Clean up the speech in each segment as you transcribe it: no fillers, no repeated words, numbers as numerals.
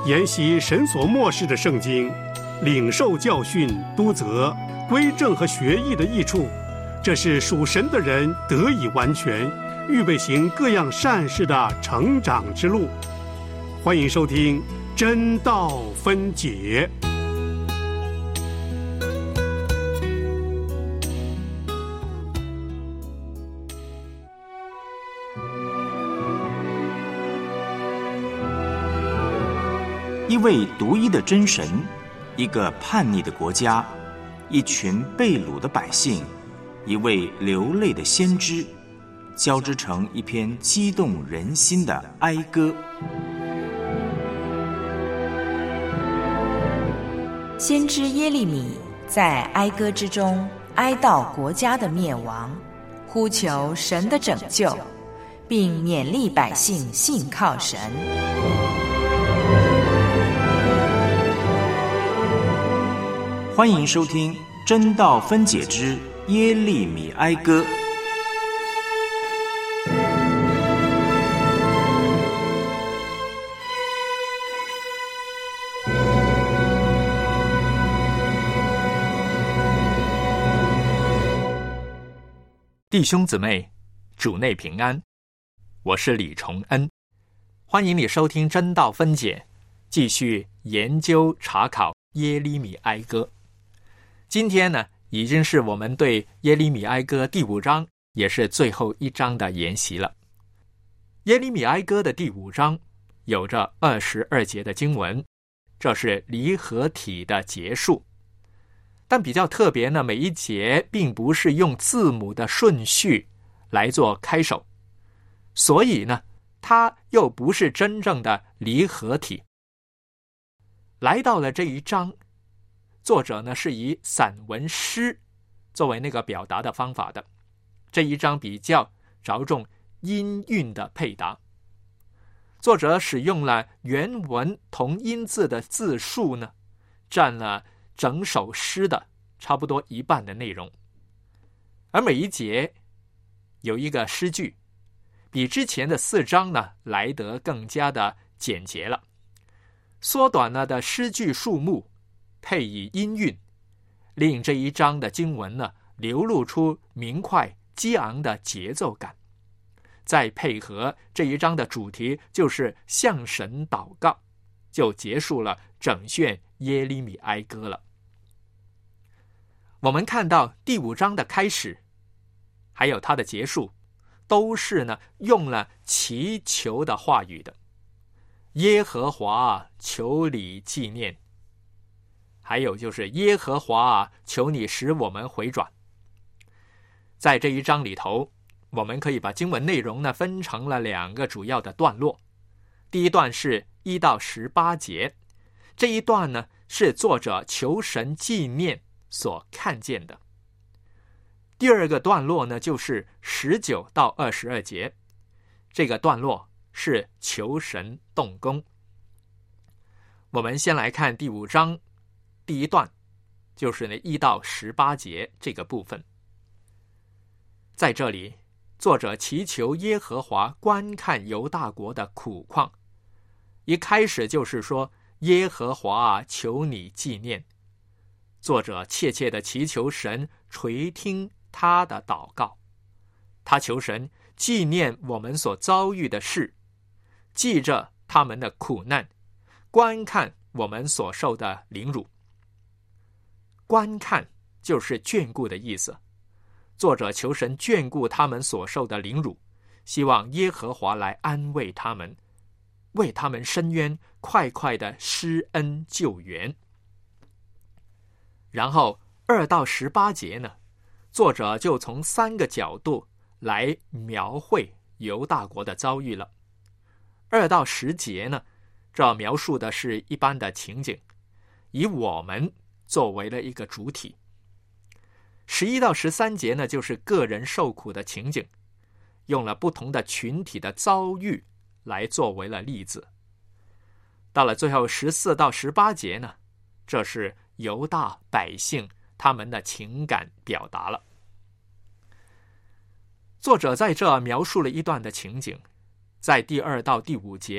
研习神所默示的圣经，领受教训、督责、归正和学义的益处，这是属神的人得以完全，预备行各样善事的成长之路。欢迎收听真道分解。 一位独一的真神，一个叛逆的国家，一群被掳的百姓，一位流泪的先知，交织成一篇激动人心的哀歌。 先知耶利米在哀歌之中哀悼国家的灭亡，呼求神的拯救，并勉励百姓信靠神。 欢迎收听真道分解之耶利米哀歌。 弟兄姊妹，主内平安，我是李崇恩，欢迎你收听真道分解，继续研究查考耶利米哀歌。今天呢，已经是我们对耶利米哀歌第5章，也是最后一章的研习了。耶利米哀歌的第5章有着22节的经文，这是离合体的结束。但比较特别呢，每一节并不是用字母的顺序来做开首，所以呢，它又不是真正的离合体。来到了这一章，作者呢是以散文诗作为那个表达的方法的。这一章比较着重音韵的配搭，作者使用了原文同音字的字数呢，占了整首诗的差不多一半的内容。而每一节有一个诗句，比之前的4章呢来得更加的简洁了，缩短了的诗句数目，配以音韵，令这一章的经文呢流露出明快激昂的节奏感。再配合这一章的主题就是向神祷告，就结束了整卷耶利米哀歌了。我们看到第5章的开始还有它的结束，都是呢用了祈求的话语的。耶和华啊，求你纪念，还有就是耶和华啊，求你使我们回转。在这一章里头，我们可以把经文内容呢分成了2个主要的段落。第一段是1到18节，这一段呢是作者求神纪念所看见的。第2个段落呢就是19到22节，这个段落是求神动工。我们先来看第5章第一段，就是1到18节这个部分。在这里，作者祈求耶和华观看犹大国的苦况。一开始就是说，耶和华啊，求你纪念。作者切切地祈求神垂听他的祷告，他求神纪念我们所遭遇的事，记着他们的苦难，观看我们所受的凌辱。观看就是眷顾的意思，作者求神眷顾他们所受的凌辱，希望耶和华来安慰他们，为他们伸冤，快快的施恩救援。然后2到18节呢，作者就从3个角度来描绘犹大国的遭遇了。2到10节呢，这描述的是一般的情景，以我们作为了一个主体。11到13节呢，就是个人受苦的情景，用了不同的群体的遭遇来作为了例子。到了最后14到18节呢，这是犹大百姓他们的情感表达了。作者在这描述了一段的情景，在第2到第5节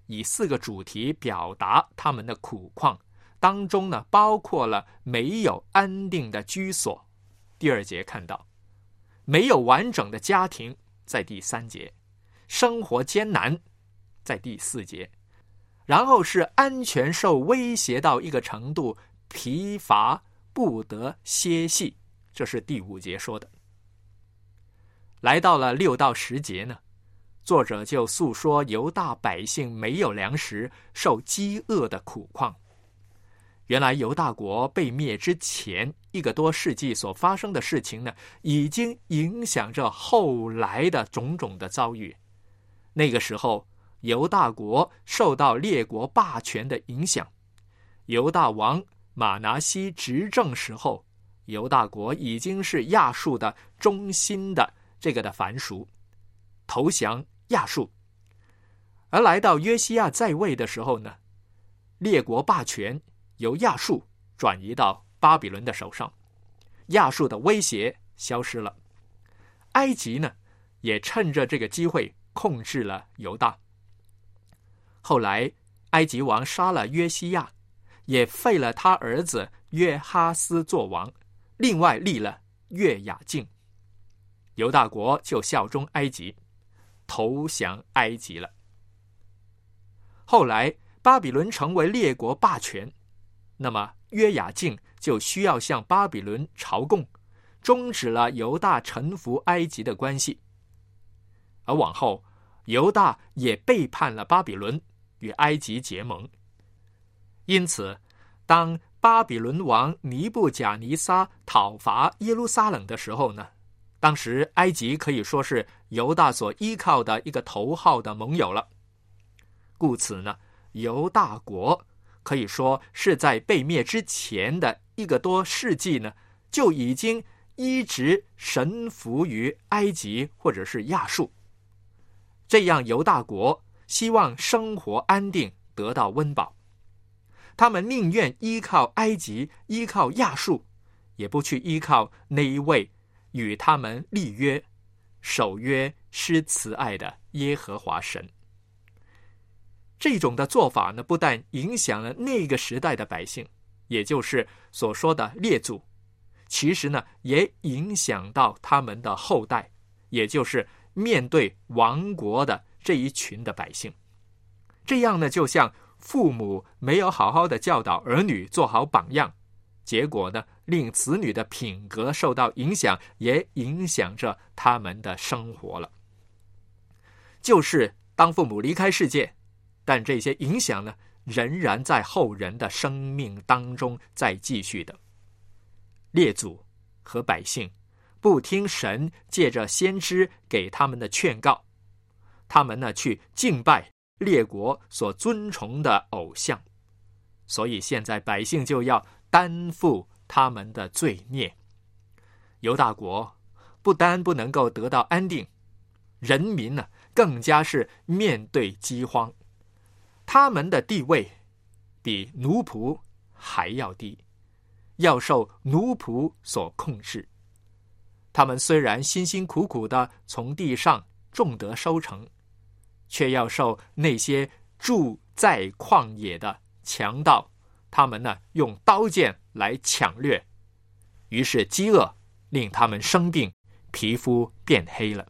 以4个主题表达他们的苦况，当中呢包括了没有安定的居所，第2节看到没有完整的家庭，在第3节，生活艰难，在第4节，然后是安全受威胁到一个程度，疲乏不得歇息，这是第5节说的。来到了6到10节呢，作者就诉说犹大百姓没有粮食，受饥饿的苦况。原来犹大国被灭之前1个多世纪所发生的事情呢，已经影响着后来的种种的遭遇。那个时候犹大国受到列国霸权的影响，犹大王马拿西执政时候，犹大国已经是亚述的中心的这个的藩属，投降亚述。而来到约西亚在位的时候呢，列国霸权由亚述转移到巴比伦的手上，亚述的威胁消失了。埃及呢，也趁着这个机会控制了犹大。后来埃及王杀了约西亚，也废了他儿子约哈斯做王，另外立了约雅敬。犹大国就效忠埃及，投降埃及了。后来巴比伦成为列国霸权，那么约雅敬就需要向巴比伦朝贡，终止了犹大臣服埃及的关系。而往后犹大也背叛了巴比伦，与埃及结盟。因此当巴比伦王尼布甲尼撒讨伐耶路撒冷的时候呢，当时埃及可以说是犹大所依靠的一个头号的盟友了。故此呢，犹大国可以说是在被灭之前的1个多世纪呢，就已经一直臣服于埃及或者是亚述。这样犹大国希望生活安定，得到温饱，他们宁愿依靠埃及，依靠亚述，也不去依靠那一位与他们立约、守约、施慈爱的耶和华神。这种的做法呢，不但影响了那个时代的百姓，也就是所说的列祖，其实呢，也影响到他们的后代，也就是面对亡国的这一群的百姓。这样呢，就像父母没有好好的教导儿女做好榜样，结果呢，令子女的品格受到影响，也影响着他们的生活了。就是当父母离开世界，但这些影响呢，仍然在后人的生命当中在继续的。列祖和百姓不听神借着先知给他们的劝告，他们呢去敬拜列国所尊崇的偶像，所以现在百姓就要担负他们的罪孽。犹大国不单不能够得到安定，人民呢更加是面对饥荒，他们的地位比奴仆还要低，要受奴仆所控制。他们虽然辛辛苦苦地从地上种得收成，却要受那些住在旷野的强盗，他们呢用刀剑来抢掠，于是饥饿令他们生病，皮肤变黑了。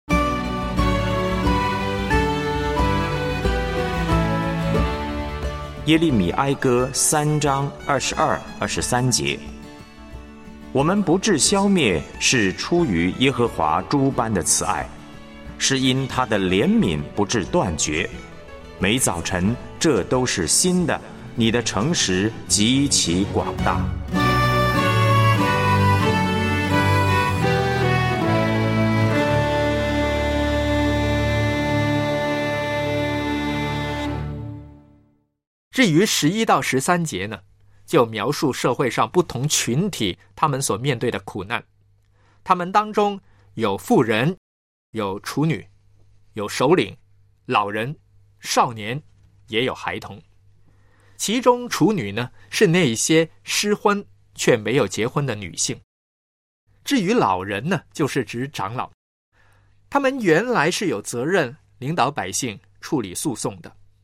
耶利米哀歌3章22、23节，我们不致消灭，是出于耶和华诸般的慈爱，是因他的怜悯不致断绝。每早晨，这都是新的，你的诚实极其广大。 至于11到13节呢，就描述社会上不同群体他们所面对的苦难。他们当中有妇人，有处女，有首领，老人，少年，也有孩童。其中处女呢，是那些失婚却没有结婚的女性。至于老人呢，就是指长老，他们原来是有责任领导百姓处理诉讼的，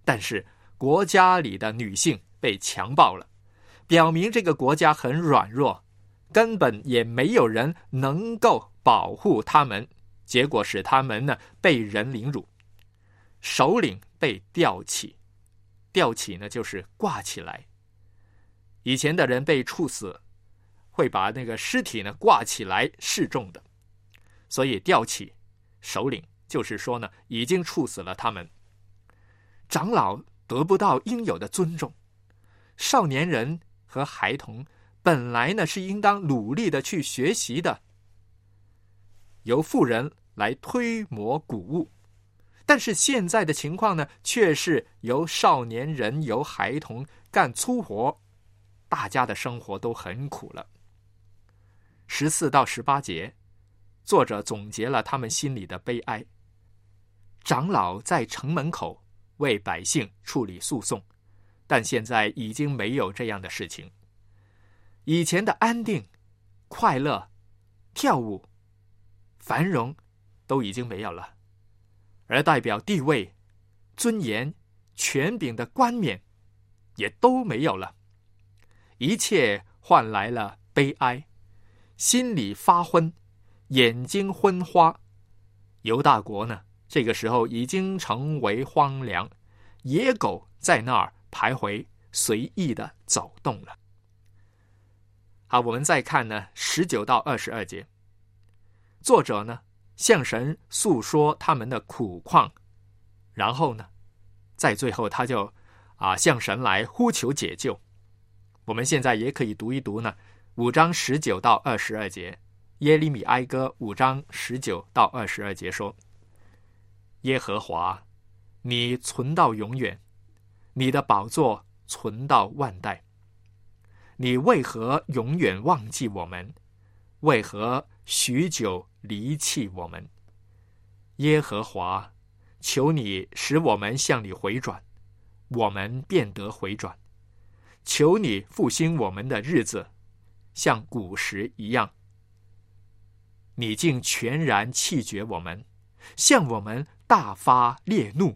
但是国家里的女性被强暴了，表明这个国家很软弱，根本也没有人能够保护他们，结果使他们呢被人凌辱，首领被吊起，吊起呢就是挂起来。以前的人被处死，会把那个尸体呢挂起来示众的，所以吊起首领，就是说呢已经处死了他们。长老得不到应有的尊重，少年人和孩童本来呢是应当努力的去学习的，由妇人来推磨谷物，但是现在的情况呢却是由少年人由孩童干粗活，大家的生活都很苦了。14到18节，作者总结了他们心里的悲哀。长老在城门口为百姓处理诉讼，但现在已经没有这样的事情。以前的安定、快乐、跳舞、繁荣都已经没有了，而代表地位、尊严、权柄的冠冕也都没有了，一切换来了悲哀，心里发昏，眼睛昏花。犹大国呢，这个时候已经成为荒凉，野狗在那儿徘徊，随意的走动了。好，我们再看呢19到22节，作者呢向神诉说他们的苦况，然后呢在最后他就向神来呼求解救。我们现在也可以读一读呢5章19到22节，耶利米哀歌5章19到22节说：耶和华，你存到永远，你的宝座存到万代。你为何永远忘记我们？为何许久离弃我们？耶和华，求你使我们向你回转，我们便得回转。求你复兴我们的日子，像古时一样。你竟全然弃绝我们，向我们大发烈怒。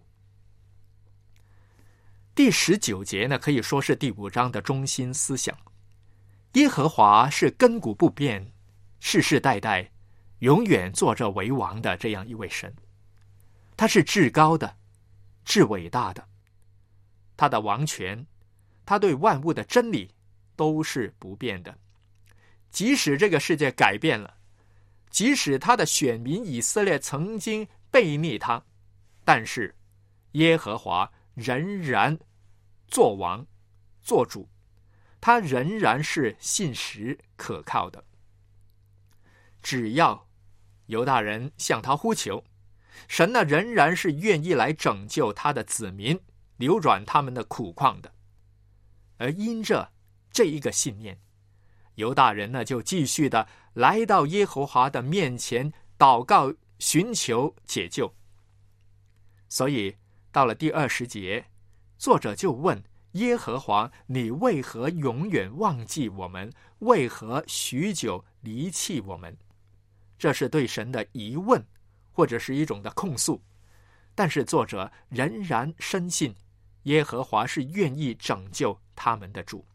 第19节呢，可以说是第5章的中心思想。耶和华是亘古不变，世世代代永远坐着为王的这样一位神，他是至高的，至伟大的，他的王权，他对万物的真理都是不变的。即使这个世界改变了，即使他的选民以色列曾经背逆他，但是耶和华仍然做王做主，他仍然是信实可靠的。只要犹大人向他呼求，神呢仍然是愿意来拯救他的子民，扭转他们的苦况的。而因着这一个信念，犹大人呢就继续的来到耶和华的面前祷告，寻求解救。所以到了第20节，作者就问耶和华，你为何永远忘记我们？为何许久离弃我们？这是对神的疑问，或者是一种的控诉。但是作者仍然深信耶和华是愿意拯救他们的主。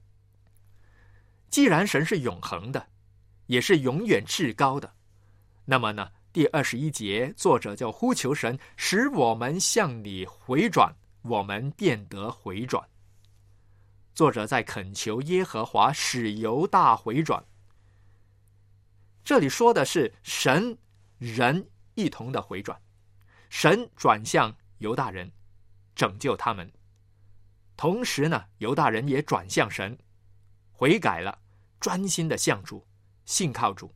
既然神是永恒的，也是永远至高的，那么呢，第21节作者就呼求神，使我们向你回转，我们便得回转。作者在恳求耶和华使犹大回转。这里说的是神人一同的回转，神转向犹大人，拯救他们。同时呢，犹大人也转向神，悔改了，专心的向主，信靠主。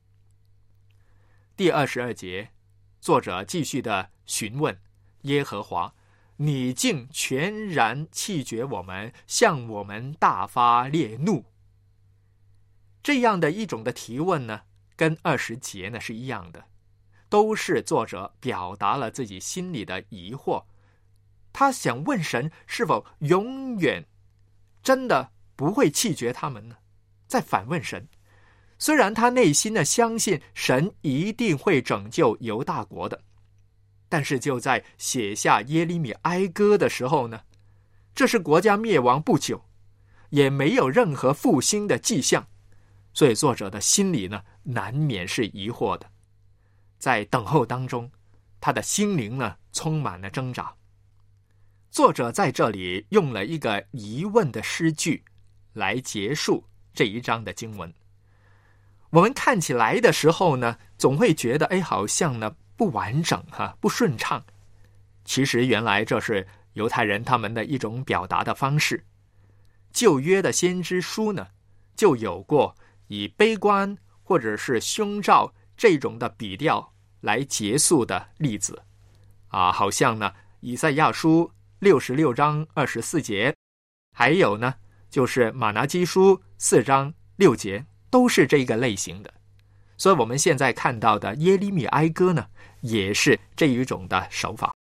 第22节，作者继续的询问耶和华，你竟全然弃绝我们，向我们大发烈怒。这样的一种的提问呢，跟20节呢是一样的，都是作者表达了自己心里的疑惑。他想问神是否永远真的不会弃绝他们呢？再反问神，虽然他内心呢相信神一定会拯救犹大国的， 但是就在写下耶利米哀歌的时候呢，这是国家灭亡不久，也没有任何复兴的迹象，所以作者的心里呢，难免是疑惑的。在等候当中，他的心灵呢，充满了挣扎。作者在这里用了一个疑问的诗句来结束这一章的经文。我们看起来的时候呢，总会觉得好像呢不完整不顺畅。其实原来这是犹太人他们的一种表达的方式。旧约的先知书呢，就有过以悲观或者是凶兆这种的笔调来结束的例子好像呢以赛亚书66章24节，还有呢就是马拿基书4章6节，都是这个类型的。所以我们现在看到的耶利米哀歌呢，也是这一种的手法。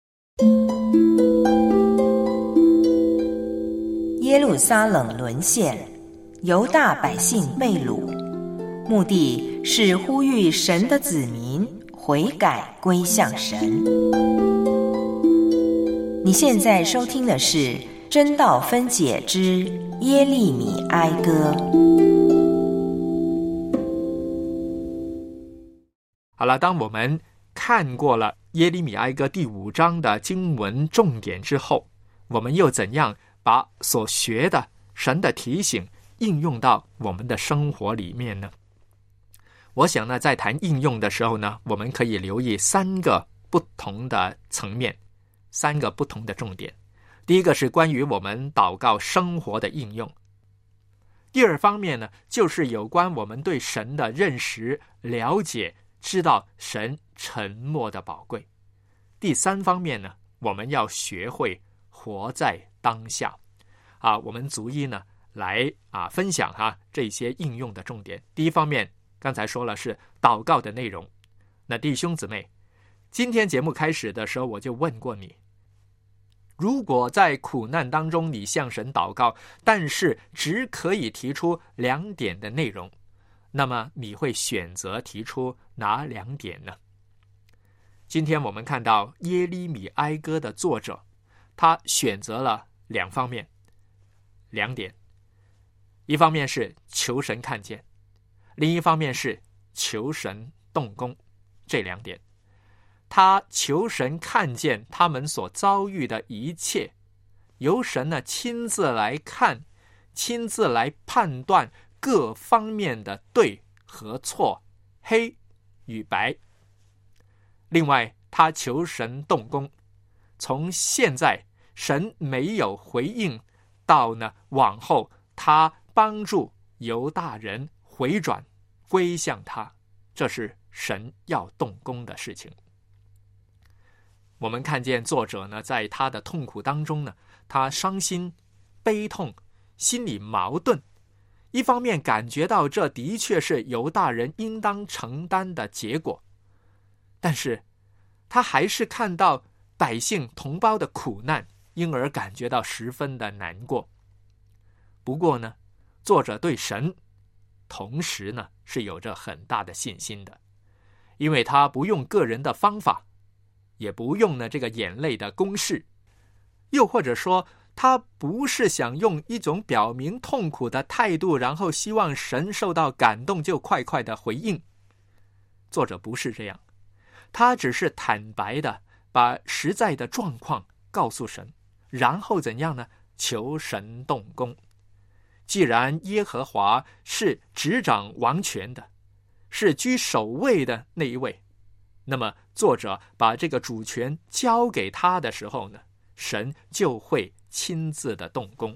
耶路撒冷沦陷，犹大百姓被掳，目的是呼吁神的子民悔改归向神。你现在收听的是真道分解之耶利米哀歌。 好了，当我们看过了耶利米哀歌第5章的经文重点之后，我们又怎样把所学的神的提醒应用到我们的生活里面呢？我想呢，在谈应用的时候呢，我们可以留意3个不同的层面，3个不同的重点。第一个是关于我们祷告生活的应用。第二方面呢，就是有关我们对神的认识、了解，知道神沉默的宝贵。第3方面呢，我们要学会活在当下。我们逐一呢来分享这些应用的重点。第一方面，刚才说了是祷告的内容。那弟兄姊妹，今天节目开始的时候，我就问过你，如果在苦难当中你向神祷告，但是只可以提出2点的内容，那么你会选择提出哪2点呢？今天我们看到耶利米哀歌的作者，他选择了2方面，2点。一方面是求神看见，另一方面是求神动工，这2点。他求神看见他们所遭遇的一切，由神呢亲自来看，亲自来判断各方面的对和错，黑与白。另外，他求神动工，从现在神没有回应到呢往后，他帮助犹大人回转归向他，这是神要动工的事情。我们看见作者呢，在他的痛苦当中呢，他伤心、悲痛，心里矛盾。一方面感觉到这的确是犹大人应当承担的结果，但是他还是看到百姓同胞的苦难，因而感觉到十分的难过。不过呢，作者对神同时呢是有着很大的信心的，因为他不用个人的方法，也不用呢这个眼泪的公式，又或者说他不是想用一种表明痛苦的态度，然后希望神受到感动就快快的回应。作者不是这样，他只是坦白的把实在的状况告诉神，然后怎样呢？求神动工。既然耶和华是执掌王权的，是居首位的那一位，那么作者把这个主权交给他的时候呢，神就会亲自的动工。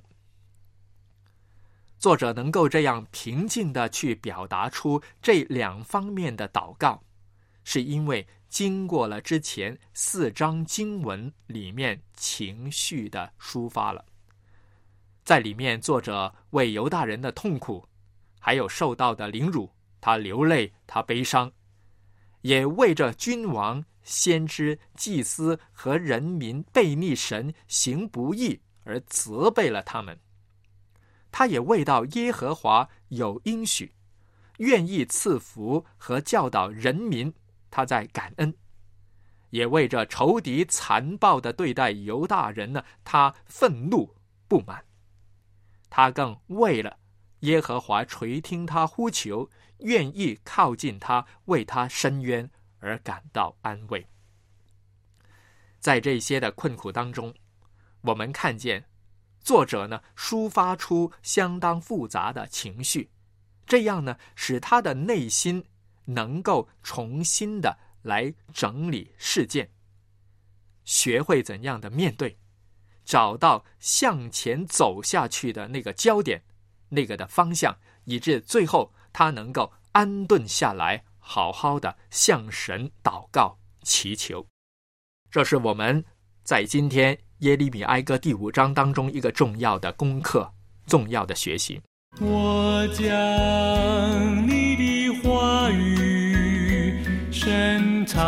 作者能够这样平静的去表达出这2方面的祷告，是因为经过了之前4章经文里面情绪的抒发了。在里面，作者为犹大人的痛苦，还有受到的凌辱，他流泪，他悲伤，也为着君王、先知、祭司和人民悖逆神、行不义而责备了他们。他也为到耶和华有应许，愿意赐福和教导人民，他在感恩， 也为着仇敌残暴的对待犹大人呢，他愤怒不满。他更为了耶和华垂听他呼求，愿意靠近他，为他伸冤而感到安慰。在这些的困苦当中，我们看见作者呢抒发出相当复杂的情绪，这样呢使他的内心能够重新的来整理事件，学会怎样的面对，找到向前走下去的那个焦点，那个的方向，以致最后他能够安顿下来，好好的向神祷告祈求。这是我们在今天耶利米哀歌第5章当中一个重要的功课，重要的学习。 我将你的话语深藏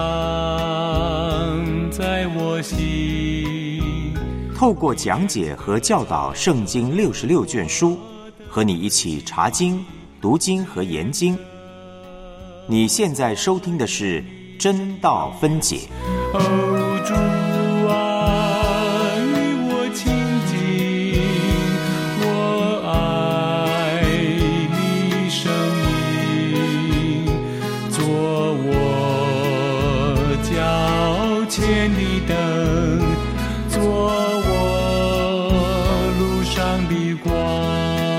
在我心。 透过讲解和教导圣经66卷书，和你一起查经、读经和研经。你现在收听的是真道分解。 主啊，与我亲近，我爱你声音，做我脚前的灯，做我路上的光。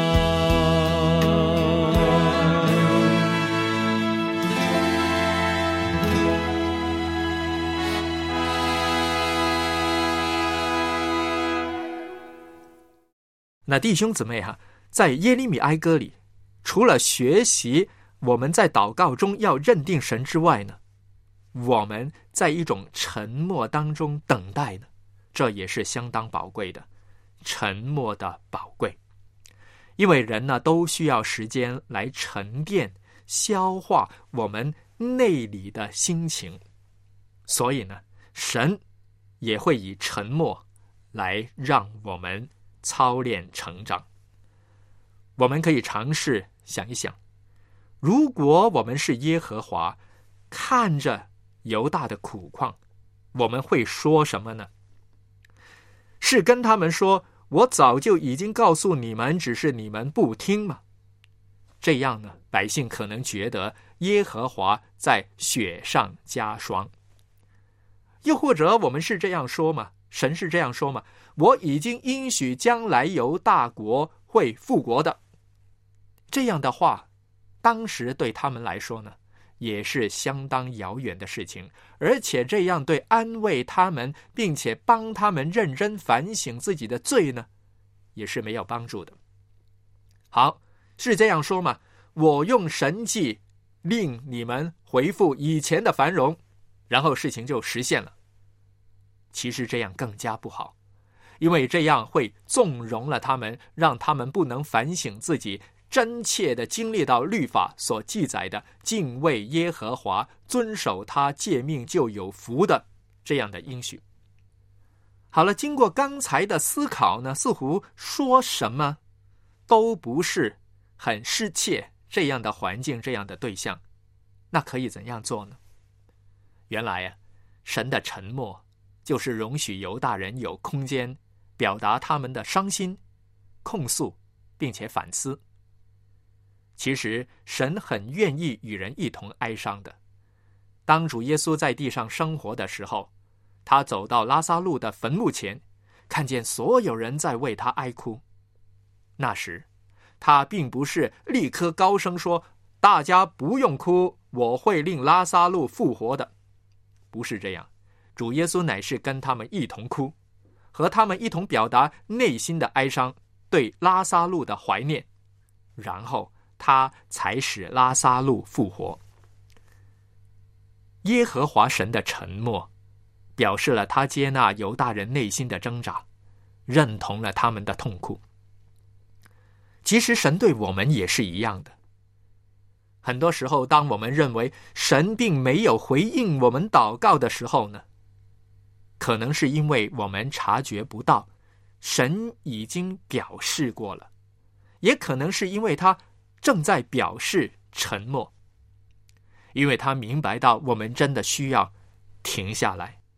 那弟兄姊妹在耶利米哀歌里，除了学习我们在祷告中要认定神之外呢，我们在一种沉默当中等待呢，这也是相当宝贵的，沉默的宝贵。因为人呢都需要时间来沉淀消化我们内里的心情，所以呢神也会以沉默来让我们操练成长。我们可以尝试想一想，如果我们是耶和华，看着犹大的苦况，我们会说什么呢？是跟他们说，我早就已经告诉你们，只是你们不听吗？这样呢，百姓可能觉得耶和华在雪上加霜。又或者我们是这样说吗？神是这样说吗？我已经应许将来犹大国会复国的。这样的话，当时对他们来说呢，也是相当遥远的事情，而且这样对安慰他们，并且帮他们认真反省自己的罪呢，也是没有帮助的。好，是这样说吗？我用神迹令你们恢复以前的繁荣，然后事情就实现了。其实这样更加不好，因为这样会纵容了他们，让他们不能反省自己，真切地经历到律法所记载的敬畏耶和华，遵守他诫命就有福的这样的应许。好了，经过刚才的思考呢，似乎说什么都不是很适切这样的环境，这样的对象，那可以怎样做呢？原来神的沉默就是容许犹大人有空间表达他们的伤心、控诉，并且反思。其实神很愿意与人一同哀伤的。当主耶稣在地上生活的时候，他走到拉撒路的坟墓前，看见所有人在为他哀哭。那时他并不是立刻高声说，大家不用哭，我会令拉撒路复活的。不是这样，主耶稣乃是跟他们一同哭，和他们一同表达内心的哀伤，对拉撒路的怀念，然后他才使拉撒路复活。耶和华神的沉默表示了他接纳犹大人内心的挣扎，认同了他们的痛苦。其实神对我们也是一样的。很多时候，当我们认为神并没有回应我们祷告的时候呢，可能是因为我们察觉不到神已经表示过了，也可能是因为他正在表示沉默，因为他明白到我们真的需要停下来，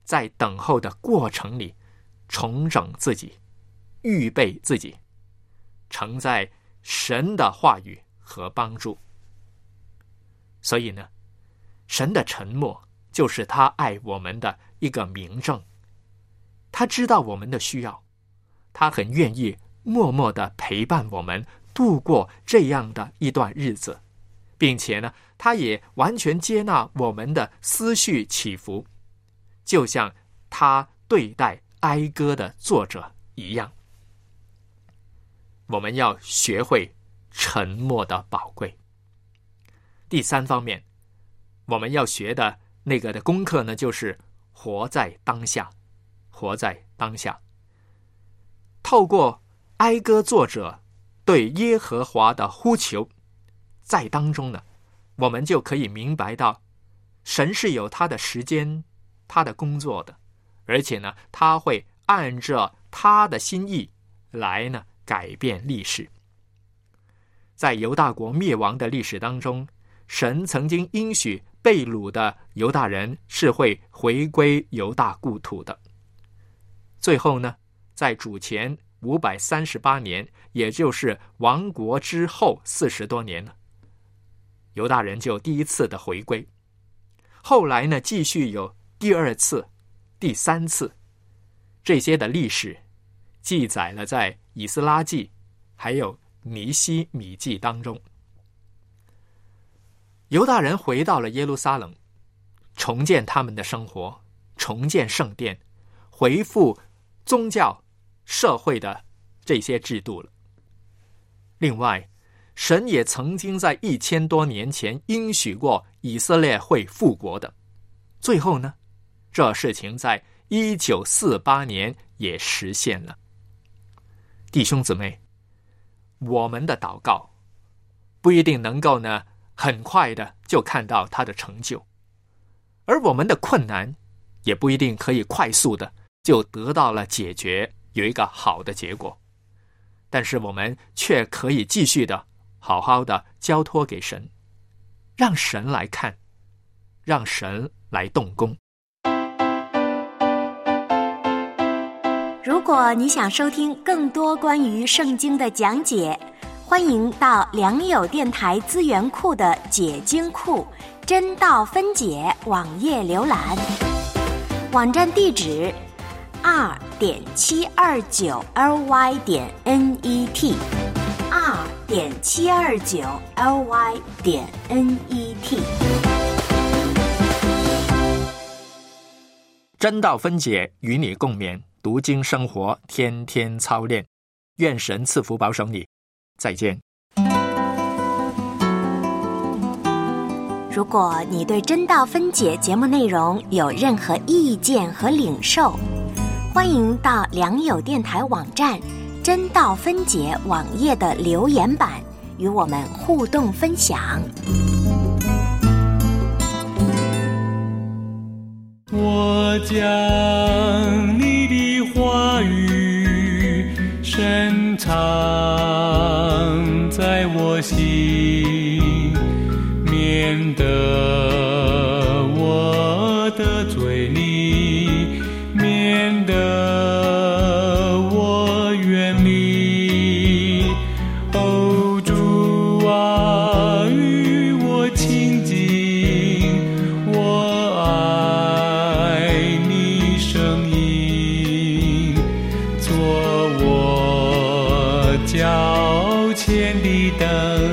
在等候的过程里重整自己，预备自己，承载神的话语和帮助。所以呢，神的沉默就是他爱我们的一个明证。他知道我们的需要，他很愿意默默地陪伴我们度过这样的一段日子，并且呢，他也完全接纳我们的思绪起伏，就像他对待哀歌的作者一样。我们要学会沉默的宝贵。第三方面，我们要学的那个的功课呢，就是活在当下。活在当下，透过哀歌作者对耶和华的呼求，在当中呢，我们就可以明白到，神是有他的时间，他的工作的，而且呢，他会按照他的心意来呢改变历史。在犹大国灭亡的历史当中，神曾经应许被掳的犹大人是会回归犹大故土的。最后呢，在主前538年，也就是亡国之后40多年了，犹大人就第一次的回归。后来呢，继续有第二次、第三次，这些的历史记载了在以斯拉记还有尼希米记当中。犹大人回到了耶路撒冷，重建他们的生活，重建圣殿，恢复宗教社会的这些制度了。另外，神也曾经在1000多年前应许过以色列会复国的。最后呢，这事情在1948年也实现了。弟兄姊妹，我们的祷告不一定能够呢很快的就看到它的成就，而我们的困难也不一定可以快速的就得到了解决，有一个好的结果。但是我们却可以继续的好好的交托给神，让神来看，让神来动工。 如果你想收听更多关于圣经的讲解，欢迎到良友电台资源库的解经库真道分解网页浏览，网站地址2.729ly.net2.729ly.net。 真道分解与你共勉，读经生活，天天操练。愿神赐福保守你，再见。 如果你对真道分解节目内容有任何意见和领受，欢迎到良友电台网站真道分解网页的留言板与我们互动分享。 我将你的话语深藏在我心，免得我的嘴里，免得我远离。哦，主啊，与我亲近，我爱你声音，做我脚前的灯。